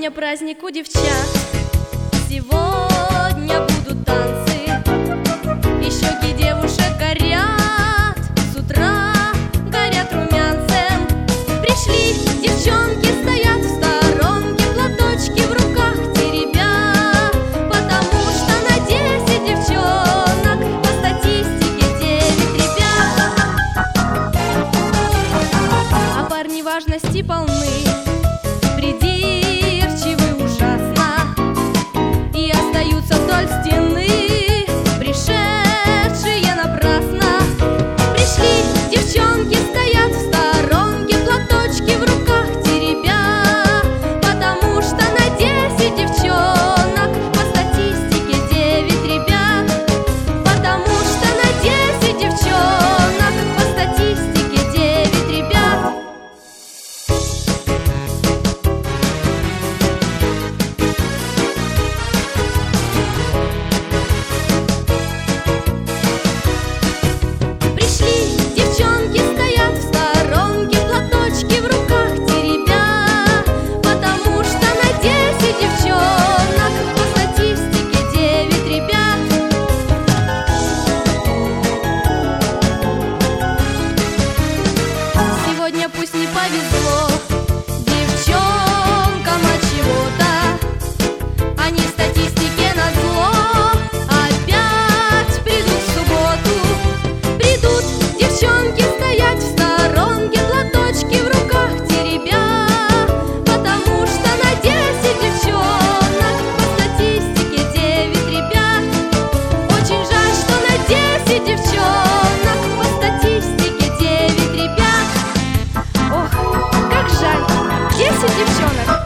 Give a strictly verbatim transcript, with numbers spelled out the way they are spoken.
Сегодня праздник у девчат, сегодня будут танцы, и щеки девушек горят, с утра горят румянцем. Пришли девчонки, стоят в сторонке, платочки в руках теребя, потому что на десять девчонок по статистике девять ребят. А парни важности полны, придирчивы ужасно, и остаются вдоль стены, пришедшие напрасно. Пришли девчонки, стоят в сторонке, платочки в руках теребя, потому что на десять девчонок по статистике девять ребят, потому что на десять девчонок по статистике девять ребят. Девчонки стоят в сторонке, платочки в руках теребя, потому что на десять девчонок по статистике девять ребят. Сегодня пусть не повезло девчонкам от чего-то, они статистике назло опять придут в субботу. Придут девчонки стоять в сторонке, платочки в руках теребя, потому что на десять девчонок по статистике девять ребят. Очень жаль, что на десять девчонок по статистике девять ребят. Ох, как жаль, десять девчонок.